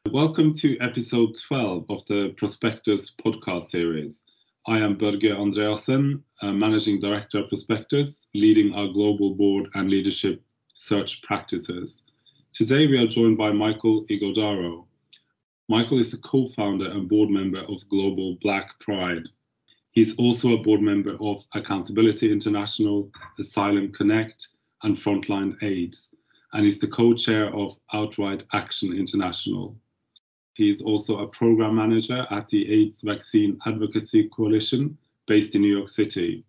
Welcome to episode 12 of the Prospectus podcast series. I am Børge Andreassen, Managing Director of Prospectus, leading our global board and leadership search practices. Today we are joined by Michael Ighodaro. Michael is the co-founder and board member of Global Black Pride. He's also a board member of Accountability International, Asylum Connect, and Frontline AIDS, and is the co-chair of Outright Action International. He is also a program manager at the AIDS Vaccine Advocacy Coalition based in New York City.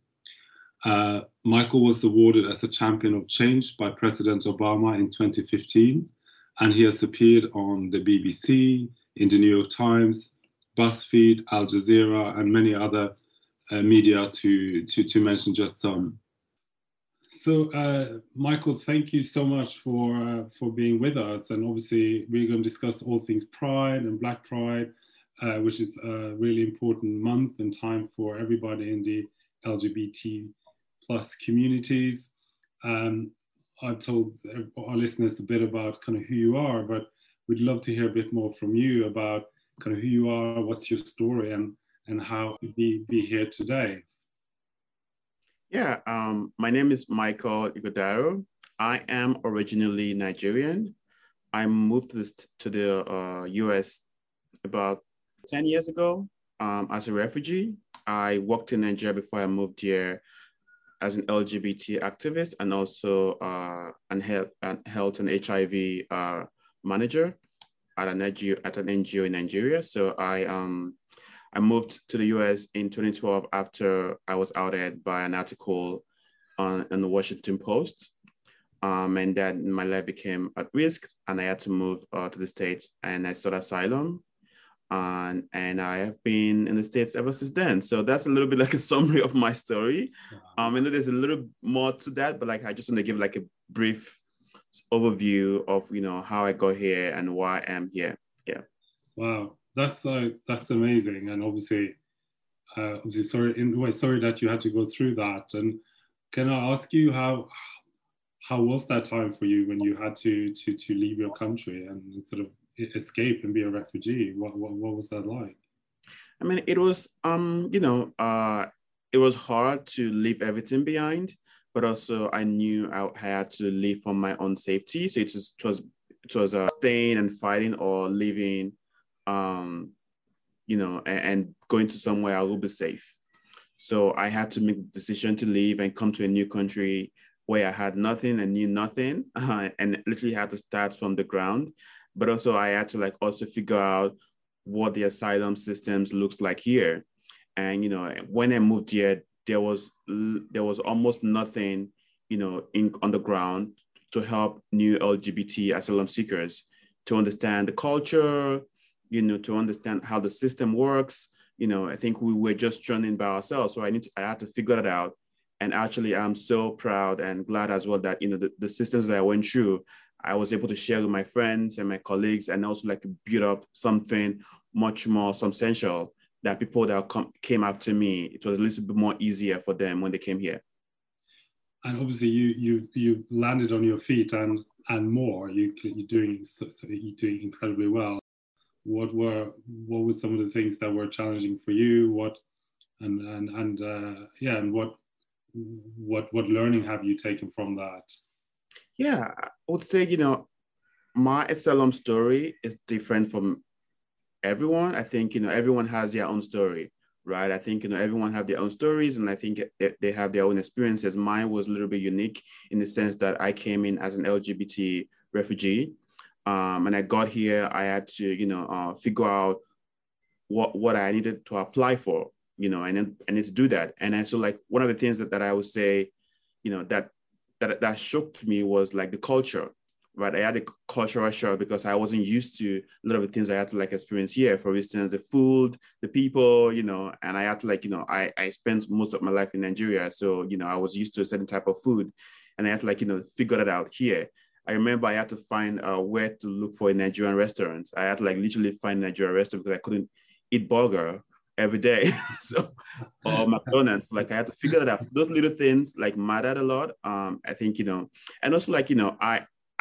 Michael was awarded as a champion of change by President Obama in 2015, and he has appeared on the BBC, in the New York Times, BuzzFeed, Al Jazeera, and many other media to mention just some. So, Michael, thank you so much for being with us. And obviously, we're going to discuss all things Pride and Black Pride, which is a really important month and time for everybody in the LGBT plus communities. I've told our listeners a bit about kind of who you are, but we'd love to hear a bit more from you about kind of who you are, what's your story, and how you be here today. Yeah, my name is Michael Ighodaro. I am originally Nigerian. I moved to the US about 10 years ago as a refugee. I worked in Nigeria before I moved here as an LGBT activist and also an health and HIV manager at an NGO in Nigeria. So I moved to the US in 2012 after I was outed by an article on the Washington Post. And then my life became at risk and I had to move to the States and I sought asylum. And I have been in the States ever since then. So that's a little bit like a summary of my story. I know there's a little more to that, but I just want to give a brief overview of, how I got here and why I am here. Yeah. Wow. That's amazing, and obviously sorry that you had to go through that. And can I ask you how was that time for you when you had to leave your country and sort of escape and be a refugee? What was that like? I mean, it was it was hard to leave everything behind, but also I knew I had to leave for my own safety. So it was staying and fighting or leaving. And going to somewhere I will be safe. So I had to make the decision to leave and come to a new country where I had nothing and knew nothing, and literally had to start from the ground. But also I had to also figure out what the asylum systems looks like here. And when I moved here, there was almost nothing, on the ground to help new LGBT asylum seekers to understand the culture, to understand how the system works. I think we were just journeying by ourselves. So I had to figure that out. And actually, I'm so proud and glad as well that, the systems that I went through, I was able to share with my friends and my colleagues and also build up something much more substantial that people that came after me, it was a little bit more easier for them when they came here. And obviously you landed on your feet and more, you're doing incredibly well. What were some of the things that were challenging for you? What learning have you taken from that? Yeah, I would say, my asylum story is different from everyone. I think, everyone has their own story, right? I think, everyone have their own stories and I think they have their own experiences. Mine was a little bit unique in the sense that I came in as an LGBT refugee. And I got here, I had to, figure out what I needed to apply for, I need to do that. And so one of the things that I would say, that shocked me was the culture, right? I had a cultural shock because I wasn't used to a lot of the things I had to experience here. For instance, the food, the people, and I had to I spent most of my life in Nigeria. So, I was used to a certain type of food and I had to figure that out here. I remember I had to find where to look for a Nigerian restaurant. I had to literally find a Nigerian restaurant because I couldn't eat burger every day. So, or McDonald's, I had to figure that out. So those little things mattered a lot. I think, and also I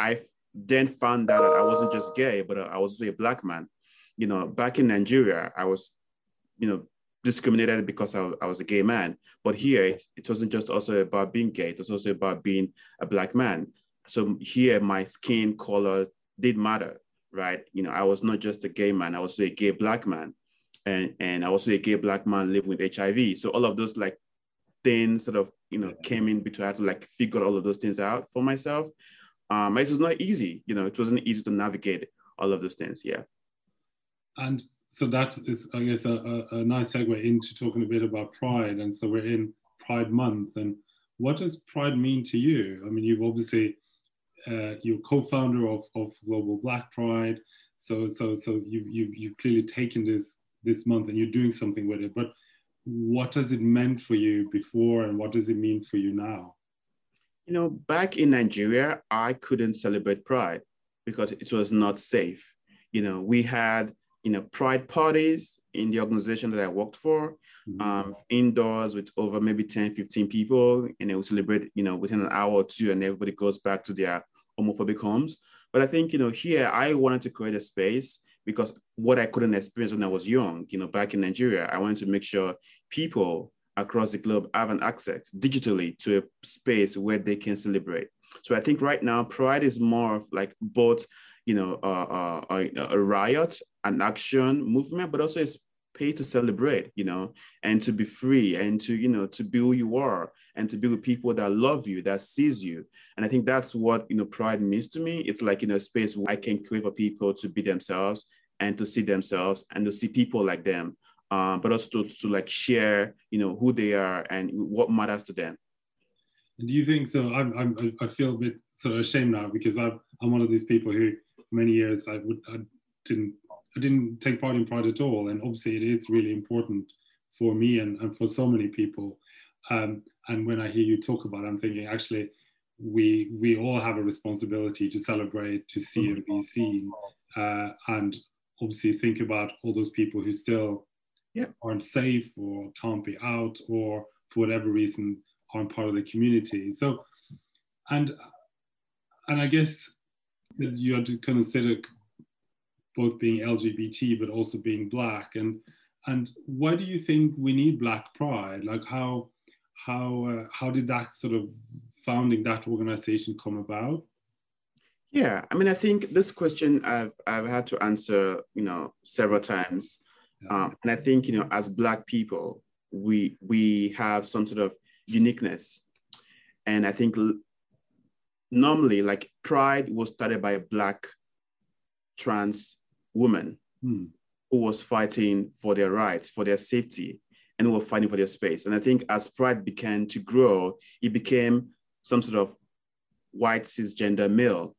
then found out that I wasn't just gay, but I was also a Black man. Back in Nigeria, I was, discriminated because I was a gay man. But here, it wasn't just also about being gay. It was also about being a Black man. So here, my skin color did matter, right? I was not just a gay man. I was a gay Black man. And I was a gay Black man living with HIV. So all of those like things sort of, came in between. I had to like figure all of those things out for myself. It was not easy. It wasn't easy to navigate all of those things. Yeah. And so that is, I guess, a nice segue into talking a bit about Pride. And so we're in Pride Month. And what does Pride mean to you? I mean, you've obviously, you're co-founder of Global Black Pride. So you've clearly taken this month and you're doing something with it. But what has it meant for you before and what does it mean for you now? Back in Nigeria, I couldn't celebrate Pride because it was not safe. We had, Pride parties in the organization that I worked for, indoors with over maybe 10, 15 people, and they would celebrate, within an hour or two, and everybody goes back to their homophobic homes. But I think, here I wanted to create a space because what I couldn't experience when I was young, back in Nigeria, I wanted to make sure people across the globe have an access digitally to a space where they can celebrate. So I think right now, Pride is more of like both, a riot, an action movement, but also a space to celebrate, and to be free and to, to be who you are and to be with people that love you, that sees you. And I think that's what, Pride means to me. It's like, a space where I can create for people to be themselves and to see themselves and to see people like them. But also to like share, who they are and what matters to them. Do you think so? I feel a bit sort of ashamed now because I'm one of these people who, for many years, I didn't take part in Pride at all, and obviously it is really important for me and for so many people. And when I hear you talk about it, I'm thinking actually we all have a responsibility to celebrate, to see and be seen, and obviously think about all those people who still aren't safe or can't be out or for whatever reason aren't part of the community. So, and I guess that you have to consider both being LGBT but also being Black. And why do you think we need Black Pride? Like how did that sort of founding that organization come about? Yeah, I mean, I think this question I've had to answer, several times. And I think, as Black people, we have some sort of uniqueness. And I think normally, like, Pride was started by a Black trans woman who was fighting for their rights, for their safety, and who were fighting for their space. And I think as Pride began to grow, it became some sort of white cisgender male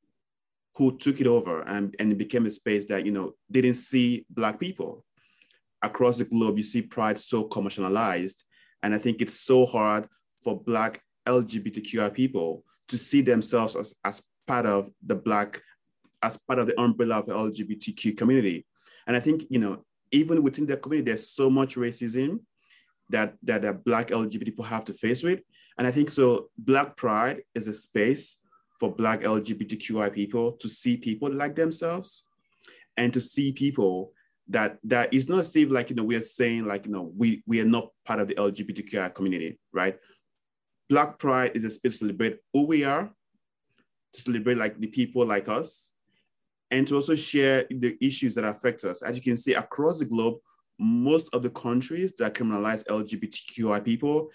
who took it over, and it became a space that, didn't see Black people. Across the globe, you see Pride so commercialized. And I think it's so hard for Black LGBTQI people to see themselves as part of the Black, as part of the umbrella of the LGBTQ community. And I think, even within the community, there's so much racism that the Black LGBT people have to face with. And I think so Black Pride is a space for Black LGBTQI people to see people like themselves and to see people that is not safe, like, we are saying, like, we are not part of the LGBTQI community, right? Black Pride is a space to celebrate who we are, to celebrate like the people like us, and to also share the issues that affect us. As you can see, across the globe, most of the countries that criminalize LGBTQI people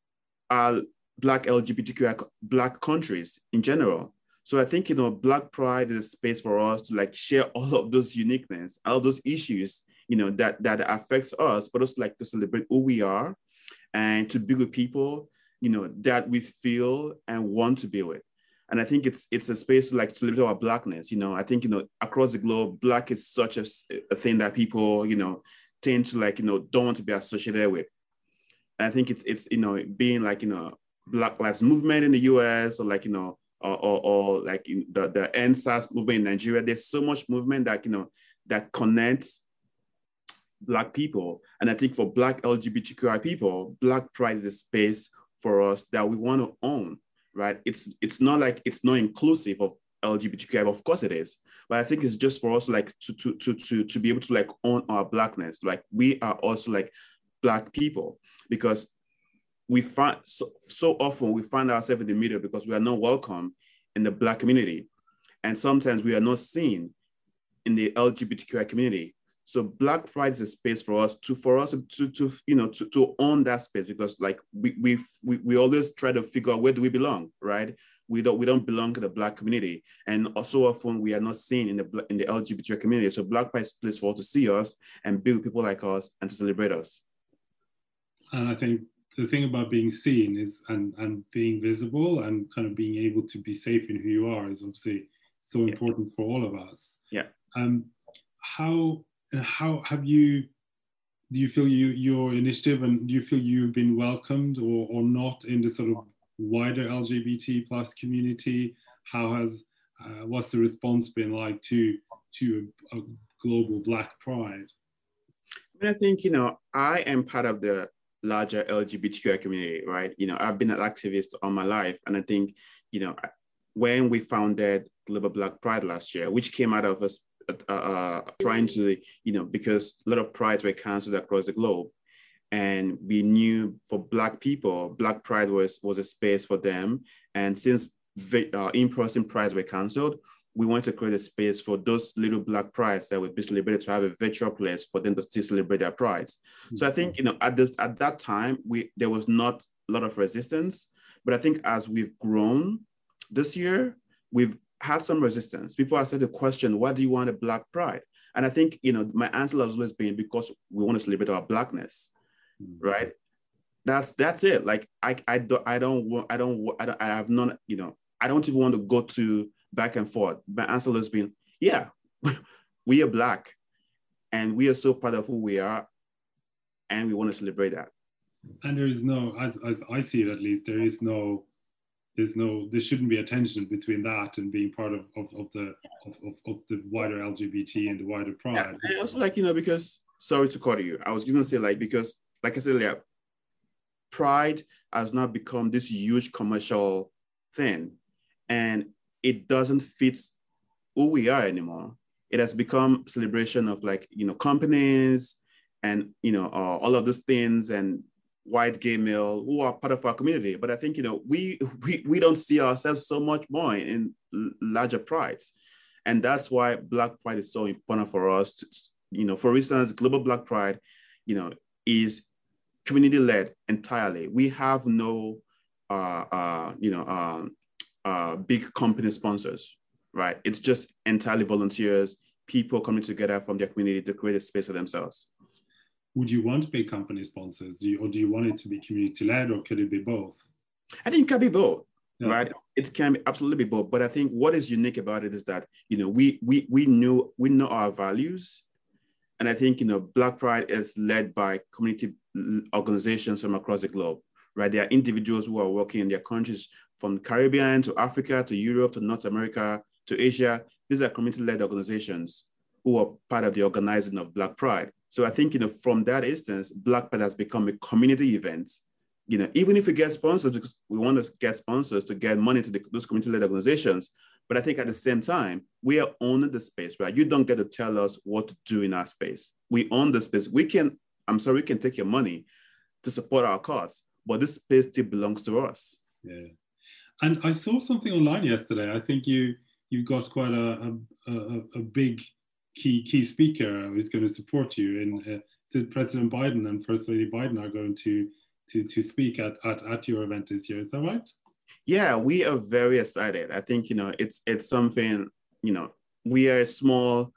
are Black LGBTQI Black countries in general. So I think, Black Pride is a space for us to like share all of those uniqueness, all those issues, that affects us, but also like to celebrate who we are and to be with people, that we feel and want to be with. And I think it's a space to like celebrate our Blackness. I think, across the globe, Black is such a thing that people, tend to like, don't want to be associated with. And I think it's being like, Black Lives Movement in the US, or like, or like the NSAS movement in Nigeria. There's so much movement that, that connects Black people. And I think for Black LGBTQI people, Black Pride is a space for us that we want to own, right? It's not like, it's not inclusive of LGBTQI. Of course it is. But I think it's just for us like to be able to like own our Blackness. Like we are also like Black people, because we find so often we find ourselves in the middle because we are not welcome in the Black community. And sometimes we are not seen in the LGBTQI community. So Black Pride is a space for us to own that space, because like we always try to figure out where do we belong, right? We don't belong to the Black community, and so often we are not seen in the LGBTQI community. So Black Pride is a place for us to see us and be with people like us and to celebrate us. And I think the thing about being seen is and being visible and kind of being able to be safe in who you are is obviously so important for all of us. Yeah. How have you, do you feel your initiative, and do you feel you've been welcomed or not in the sort of wider LGBT plus community? How has what's the response been like to a global Black Pride? I think, I am part of the larger LGBTQI community, right? I've been an activist all my life, and I think, when we founded Global Black Pride last year, which came out of us trying to, because a lot of prides were canceled across the globe. And we knew for Black people, Black Pride was a space for them. And since in-person prides were canceled, we wanted to create a space for those little Black prides that would be celebrated to have a virtual place for them to still celebrate their prides. Mm-hmm. So I think, at that time, there was not a lot of resistance. But I think as we've grown this year, we've had some resistance. People have said the question, why do you want a Black Pride? And I think, my answer has always been because we want to celebrate our Blackness, right? That's it. Like, I don't even want to go to back and forth. My answer has been, yeah, we are Black and we are so proud of who we are, and we want to celebrate that. And there is no, as I see it at least, there shouldn't be a tension between that and being part of the wider LGBT and the wider Pride. Yeah, and also, like, because, sorry to cut you, I was going to say, like, because, like I said earlier, Pride has not become this huge commercial thing, and it doesn't fit who we are anymore. It has become a celebration of, like, companies and, all of these things, and white gay male who are part of our community. But I think, we don't see ourselves so much more in larger prides. And that's why Black Pride is so important for us to, for instance, Global Black Pride, is community-led entirely. We have no, big company sponsors, right? It's just entirely volunteers, people coming together from their community to create a space for themselves. Would you want big company sponsors, or do you want it to be community-led, or could it be both? I think it can be both, right? It can absolutely be both. But I think what is unique about it is that, we know our values. And I think, Black Pride is led by community organizations from across the globe, right? There are individuals who are working in their countries, from the Caribbean to Africa to Europe to North America to Asia. These are community-led organizations who are part of the organizing of Black Pride. So I think, from that instance, Black Pride has become a community event. Even if we get sponsors, because we want to get sponsors to get money to those community-led organizations. But I think at the same time, we are owning the space, right? You don't get to tell us what to do in our space. We own the space. We can take your money to support our cause, but this space still belongs to us. Yeah. And I saw something online yesterday. I think you got quite a big key speaker who's going to support you. And President Biden and First Lady Biden are going to speak at your event this year. Is that right? Yeah, we are very excited. I think, it's something, we are a small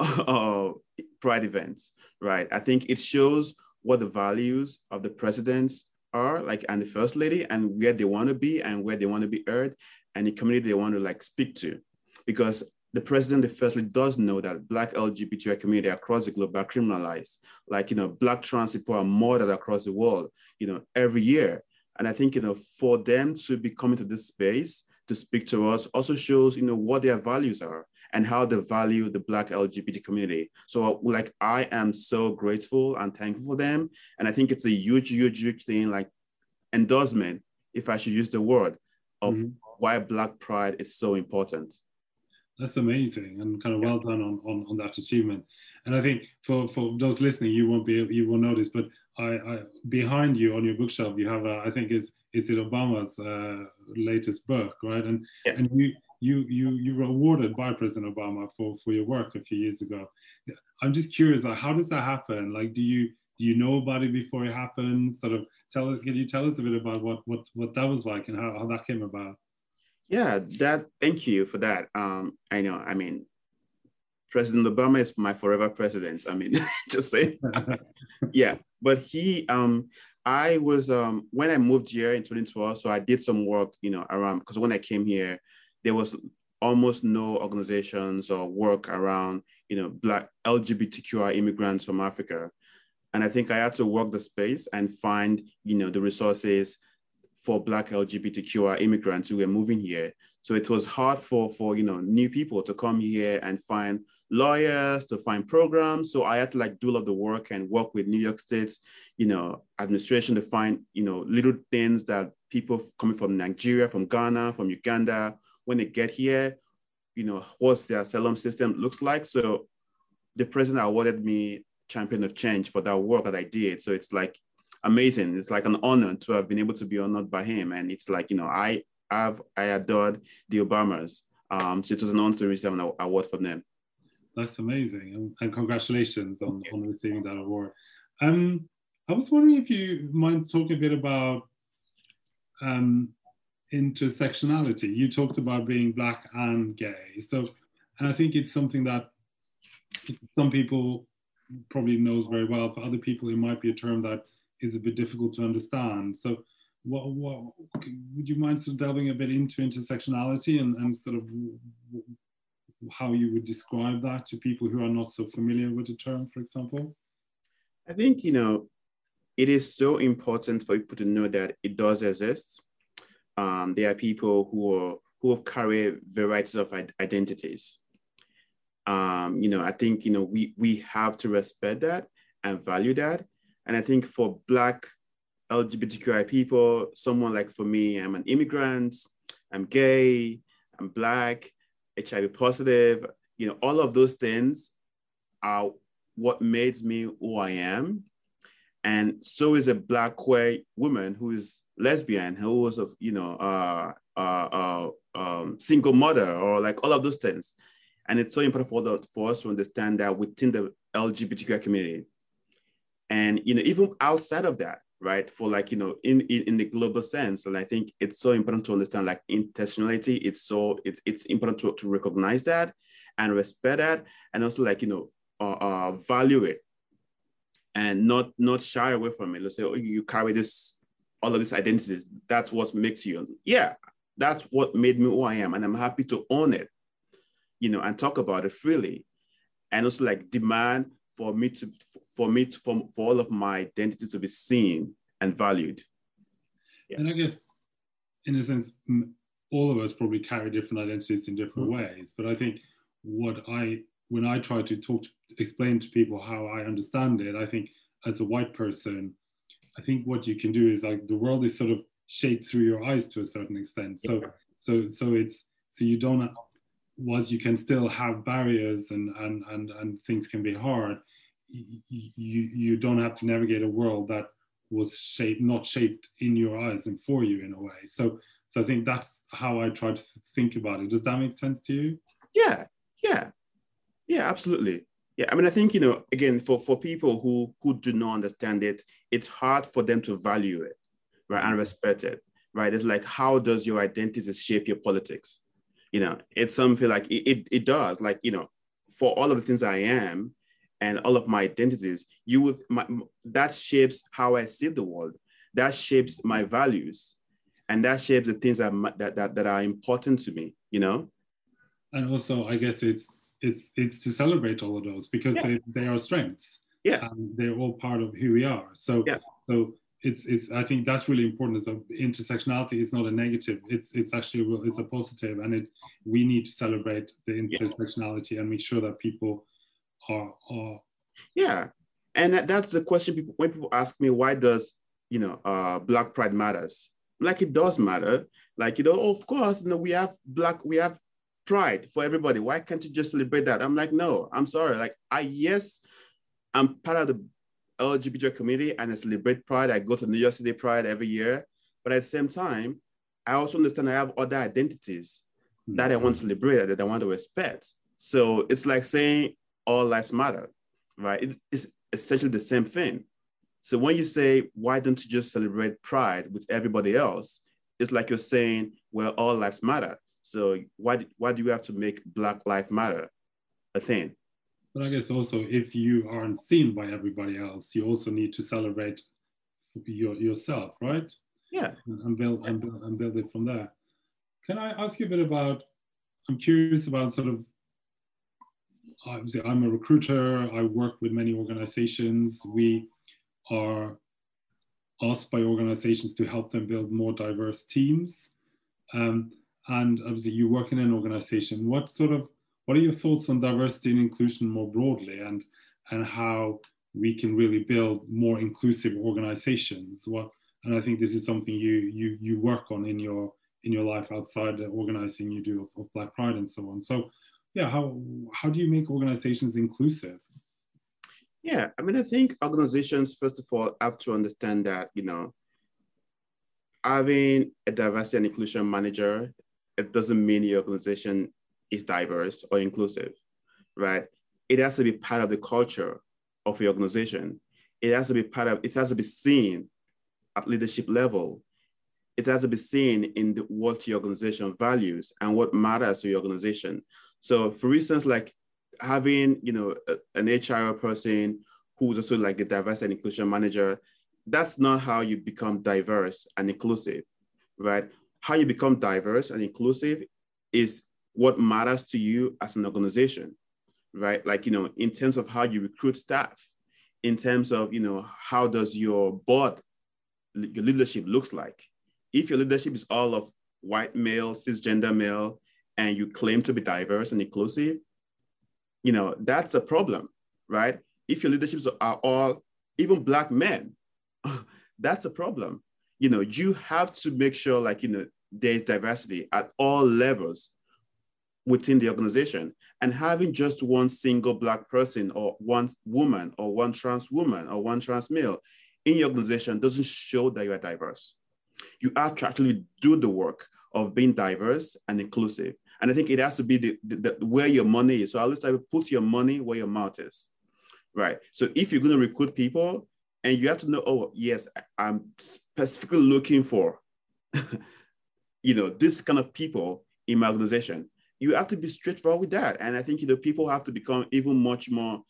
Pride event, right? I think it shows what the values of the presidents are, like, and the First Lady, and where they want to be and where they want to be heard, and the community they want to, like, speak to. Because the president, the First Lady, does know that Black LGBTI community across the globe are criminalized. Like, Black trans people are murdered across the world, every year. And I think, for them to be coming to this space to speak to us also shows, what their values are and how they value the Black LGBT community. So, like, I am so grateful and thankful for them. And I think it's a huge thing, like, endorsement, if I should use the word, of why Black Pride is so important. That's amazing and kind of well done on that achievement. And I think for those listening, you won't notice, but I behind you on your bookshelf you have I think is it Obama's latest book, right? Yeah. And you were awarded by President Obama for your work a few years ago. I'm just curious, like, how does that happen? Like, do you know about it before it happens? Sort of can you tell us a bit about what that was like and how that came about? Yeah, thank you for that. I know, I mean, President Obama is my forever president. I mean, just say, yeah. But I was when I moved here in 2012, so I did some work, around, because when I came here, there was almost no organizations or work around, Black LGBTQI immigrants from Africa. And I think I had to work the space and find, the resources for Black LGBTQI immigrants who were moving here. So it was hard for new people to come here and find lawyers, to find programs. So I had to like do all of the work and work with New York State's, administration to find, little things that people coming from Nigeria, from Ghana, from Uganda, when they get here, what their asylum system looks like. So the president awarded me Champion of Change for that work that I did. So it's like amazing. It's like an honor to have been able to be honored by him. And it's like, I adored the Obamas. So it was an honor to receive an award from them. That's amazing. And congratulations on receiving that award. I was wondering if you mind talking a bit about intersectionality. You talked about being Black and gay. So, and I think it's something that some people probably knows very well. For other people, it might be a term that is a bit difficult to understand. So what would you mind sort of delving a bit into intersectionality and sort of how you would describe that to people who are not so familiar with the term, for example? I think, it is so important for people to know that it does exist. There are people who carry varieties of identities. I think, we have to respect that and value that. And I think for Black LGBTQI people, someone like for me, I'm an immigrant, I'm gay, I'm Black, HIV positive, all of those things are what makes me who I am. And so is a Black queer woman who is lesbian, who was single mother, or like all of those things. And it's so important for us to understand that within the LGBTQI community, and even outside of that, right? For like in the global sense, and I think it's so important to understand like intersectionality. It's important to recognize that and respect that, and also like value it, and not shy away from it. Let's say, oh, you carry all of these identities. That's what makes you. Yeah, that's what made me who I am, and I'm happy to own it. And talk about it freely, and also like demand for all of my identities to be seen and valued. Yeah. And I guess, in a sense, all of us probably carry different identities in different ways. But I think when I try to explain to people how I understand it, I think as a white person, I think what you can do is like the world is sort of shaped through your eyes to a certain extent. So you don't. Whilst you can still have barriers and things can be hard, you don't have to navigate a world that was not shaped in your eyes and for you in a way. So I think that's how I try to think about it. Does that make sense to you? Yeah, absolutely. Yeah, I mean, I think, again, for people who do not understand it, it's hard for them to value it, right, and respect it, right? It's like, how does your identity shape your politics? It's something like it does, like, for all of the things I am and all of my identities, that shapes how I see the world. That shapes my values, and that shapes the things that are important to me, And also, I guess it's to celebrate all of those because they are strengths. Yeah. They're all part of who we are. So it's I think that's really important. So intersectionality is not a negative. It's actually it's a positive, and we need to celebrate the intersectionality and make sure that people are. Yeah, and that's the question. When people ask me why does Black Pride matters, like it does matter. Like of course we have pride for everybody. Why can't you just celebrate that? I'm like, no, I'm sorry. Like, yes, I'm part of the LGBT community and I celebrate pride. I go to New York City Pride every year. But at the same time, I also understand I have other identities that I want to celebrate, that I want to respect. So it's like saying all lives matter, right? It's essentially the same thing. So when you say, why don't you just celebrate pride with everybody else? It's like you're saying, well, all lives matter. So why do you have to make Black Lives Matter a thing? But I guess also if you aren't seen by everybody else, you also need to celebrate yourself, right? Yeah. And build it from there. Can I ask you a bit about, I'm curious about sort of, obviously I'm a recruiter, I work with many organizations. We are asked by organizations to help them build more diverse teams. And obviously you work in an organization. What are your thoughts on diversity and inclusion more broadly, and how we can really build more inclusive organizations? And I think this is something you work on in your life outside the organizing you do of Black Pride and so on. So yeah, how do you make organizations inclusive? Yeah, I mean, I think organizations, first of all, have to understand that, having a diversity and inclusion manager, it doesn't mean your organization is diverse or inclusive, right? It has to be part of the culture of your organization. It has to be seen at leadership level. It has to be seen in what your organization values and what matters to your organization. So for instance, like having, an HR person who's also like the diversity and inclusion manager, that's not how you become diverse and inclusive, right? How you become diverse and inclusive is what matters to you as an organization, right? Like, in terms of how you recruit staff, in terms of, how does your board, your leadership looks like. If your leadership is all of white male, cisgender male, and you claim to be diverse and inclusive, that's a problem, right? If your leaderships are all even Black men, that's a problem. You have to make sure, like, there's diversity at all levels within the organization. And having just one single Black person or one woman or one trans woman or one trans male in your organization doesn't show that you are diverse. You have to actually do the work of being diverse and inclusive. And I think it has to be the where your money is. So at least I would put your money where your mouth is, right? So if you're going to recruit people, and you have to know, oh, yes, I'm specifically looking for, this kind of people in my organization, you have to be straightforward with that. And I think, people have to become even much more,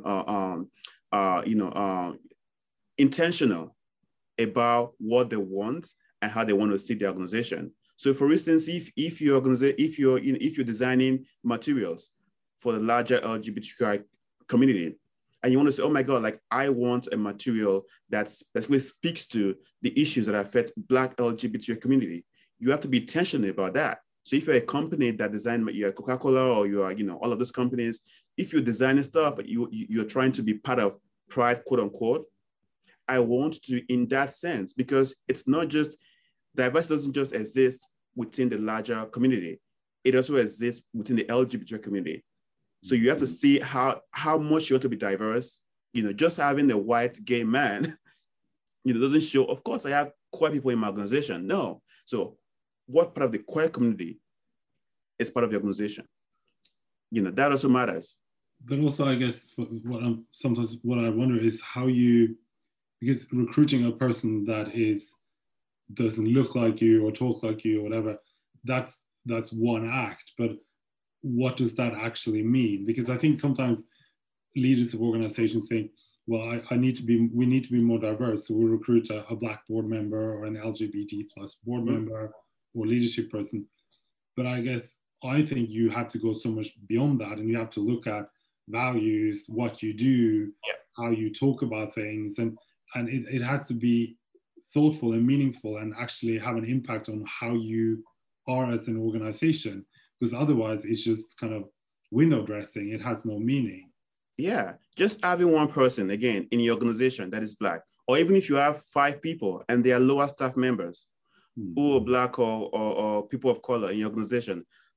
intentional about what they want and how they want to see the organization. So, for instance, if you're designing materials for the larger LGBTQI community, and you want to say, oh my God, like I want a material that basically speaks to the issues that affect Black LGBTQI community, you have to be intentional about that. So if you're a company that design, you're Coca-Cola or you are, all of those companies, if you're designing stuff, you're trying to be part of Pride, quote unquote, I want to, in that sense, because it's not just, diversity doesn't just exist within the larger community. It also exists within the LGBT community. So you have to see how much you want to be diverse. Just having a white gay man, doesn't show, of course, I have queer people in my organization. No. So what part of the queer community is part of the organization? That also matters. But also, I guess, what I wonder is how you, because recruiting a person that doesn't look like you or talk like you or whatever, that's one act. But what does that actually mean? Because I think sometimes leaders of organizations think, well, we need to be more diverse. So we'll recruit a Black board member or an LGBT plus board member or leadership person. But I think you have to go so much beyond that, and you have to look at values, what you do, how you talk about things, and it has to be thoughtful and meaningful and actually have an impact on how you are as an organization. Because otherwise it's just kind of window dressing. It has no meaning. Yeah, just having one person, again, in your organization that is Black, or even if you have 5 people and they are lower staff members who are Black or people of color in your organization,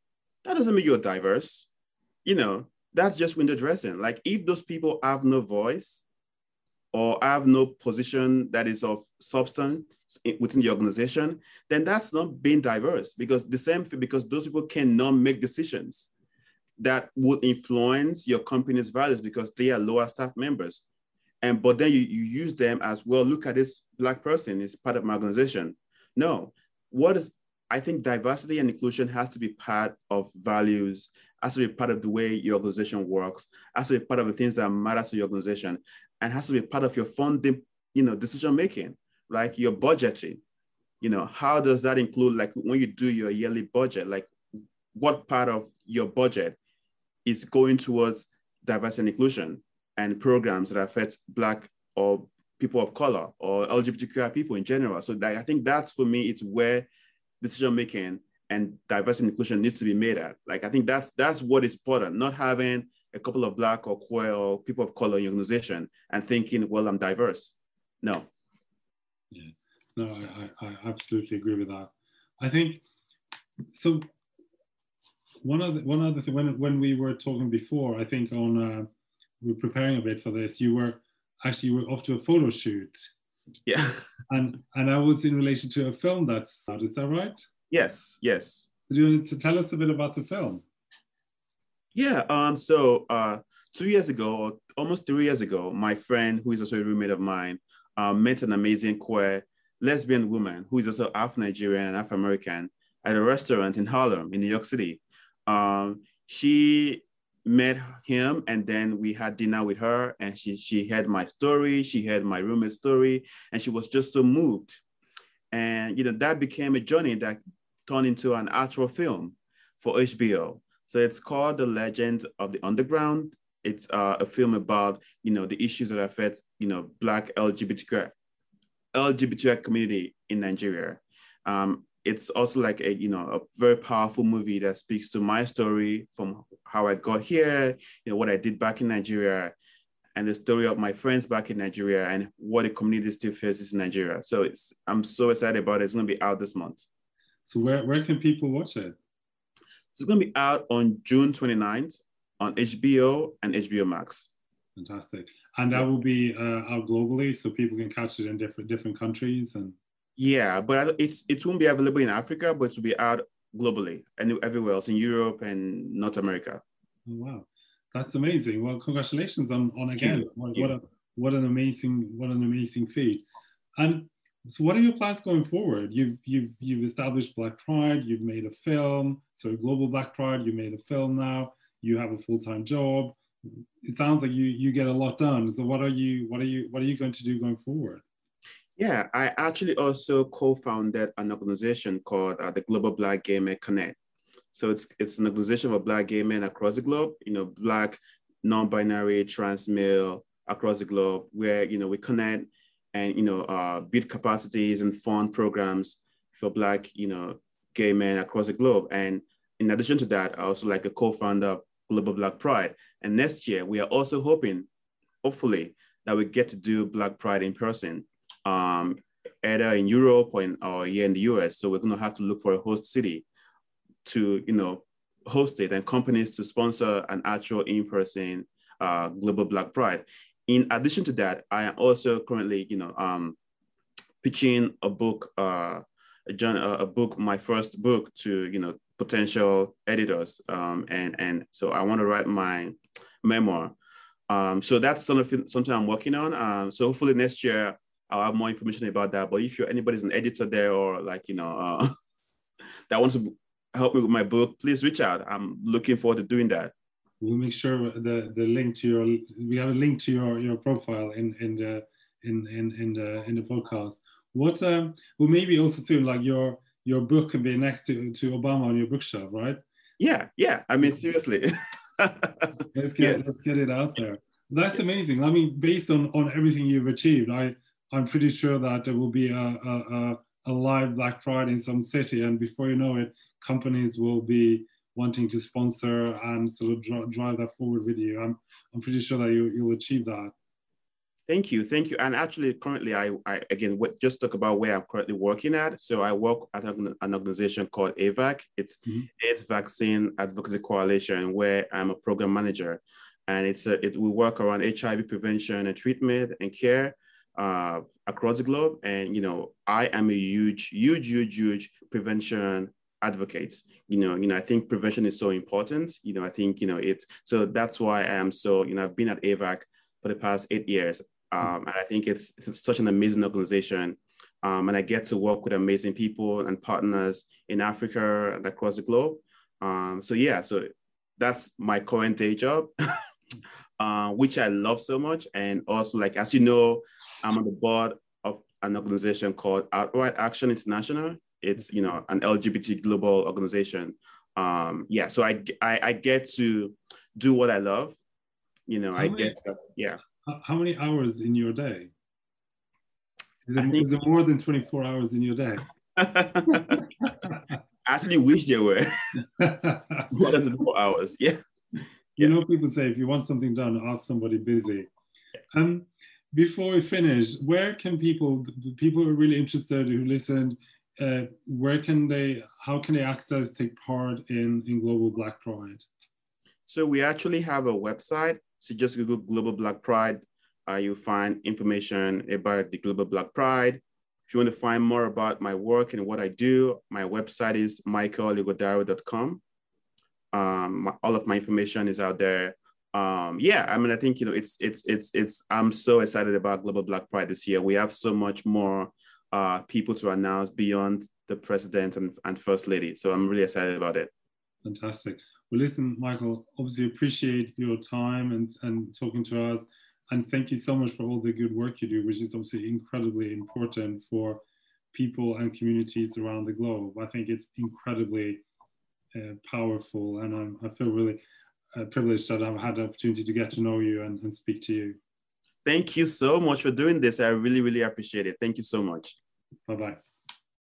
That doesn't make you diverse. You know, that's just window dressing. Like if those people have no voice or have no position that is of substance within the organization, then that's not being diverse, because the same thing, because those people cannot make decisions that would influence your company's values because they are lower staff members. And but then you use them as, well, look at this Black person, is part of my organization. No, what is, I think diversity and inclusion has to be part of values, has to be part of the way your organization works, has to be part of the things that matter to your organization, and has to be part of your funding, decision making, like your budgeting. How does that include, like when you do your yearly budget, like what part of your budget is going towards diversity and inclusion and programs that affect Black or people of color or LGBTQI people in general. So I think that's, for me, it's where decision making and diversity and inclusion needs to be made at. Like, I think that's what is important, not having a couple of Black or queer or people of color in your organization and thinking, well, I'm diverse. No. Yeah, no, I absolutely agree with that. I think, so one other thing, when we were talking before, I think we were preparing a bit for this, you were off to a photo shoot. Yeah. And I was in relation to a film that's out, is that right? Yes. Do you want to tell us a bit about the film? Yeah, so 2 years ago, or almost 3 years ago, my friend, who is also a roommate of mine, met an amazing queer lesbian woman who is also half Nigerian and half American at a restaurant in Harlem, in New York City. She met him, and then we had dinner with her, and she heard my story, she heard my roommate's story, and she was just so moved. And that became a journey that turned into an actual film for HBO. So it's called The Legend of the Underground. It's a film about the issues that affect Black LGBTQI community in Nigeria. It's also like a very powerful movie that speaks to my story from how I got here, what I did back in Nigeria, and the story of my friends back in Nigeria, and what the community still faces in Nigeria. So I'm so excited about it. It's going to be out this month. So where can people watch it? It's going to be out on June 29th on HBO and HBO Max. Fantastic. And that will be out globally, so people can catch it in different countries. And yeah, but it won't be available in Africa, but it will be out globally and everywhere else in Europe and North America. Oh, wow, that's amazing. Well, congratulations on again. What an amazing feat. And so what are your plans going forward? You've established Black Pride, you've made a film, so Global Black Pride, you made a film now, you have a full-time job. It sounds like you get a lot done. So what are you going to do going forward? Yeah, I actually also co-founded an organization called the Global Black Gay Men Connect. So it's an organization of Black gay men across the globe, Black, non-binary, trans male across the globe, where we connect and build capacities and fund programs for Black gay men across the globe. And in addition to that, I also like a co-founder of Global Black Pride. And next year we are also hopefully that we get to do Black Pride in person, either in Europe or here in the US. So we're going to have to look for a host city to host it, and companies to sponsor an actual in-person Global Black Pride. In addition to that, I am also currently, pitching a book, my first book to, potential editors. And so I want to write my memoir. So that's something I'm working on. So hopefully next year I'll have more information about that. But if anybody's an editor there, or that wants to help me with my book, please reach out. I'm looking forward to doing that. We'll make sure the link to we have a link to your profile in the podcast. What well, maybe also soon, like your book can be next to Obama on your bookshelf, right? Yeah. I mean, seriously. Let's get it out there. That's amazing. I mean, based on everything you've achieved, I'm pretty sure that there will be a live Black Pride in some city, and before you know it, companies will be wanting to sponsor and sort of drive that forward with you. I'm pretty sure that you'll achieve that. Thank you. And actually, currently, just talk about where I'm currently working at. So I work at an organization called AVAC. It's AIDS Vaccine Advocacy Coalition, where I'm a program manager, and we work around HIV prevention and treatment and care across the globe. And I am a huge prevention advocate. I think prevention is so important. I think so that's why I am so. I've been at AVAC for the past 8 years. And I think it's such an amazing organization. And I get to work with amazing people and partners in Africa and across the globe. So that's my current day job, which I love so much. And also, like, as you know, I'm on the board of an organization called Outright Action International. It's, an LGBT global organization. So I get to do what I love. How many hours in your day? Is it more than 24 hours in your day? I actually wish there were more than 4 hours. Yeah. People say if you want something done, ask somebody busy. Before we finish, where can people who are really interested, who listened, how can they access, take part in Global Black Pride? So we actually have a website. So just Google Global Black Pride. You'll find information about the Global Black Pride. If you want to find more about my work and what I do, my website is michaeligodaro.com. All of my information is out there. I think I'm so excited about Global Black Pride this year. We have so much more people to announce beyond the president and first lady. So I'm really excited about it. Fantastic. Well, listen, Michael, obviously appreciate your time and talking to us. And thank you so much for all the good work you do, which is obviously incredibly important for people and communities around the globe. I think it's incredibly powerful. And I feel really privileged that I've had the opportunity to get to know you and speak to you. Thank you so much for doing this. I really, really appreciate it. Thank you so much. Bye-bye.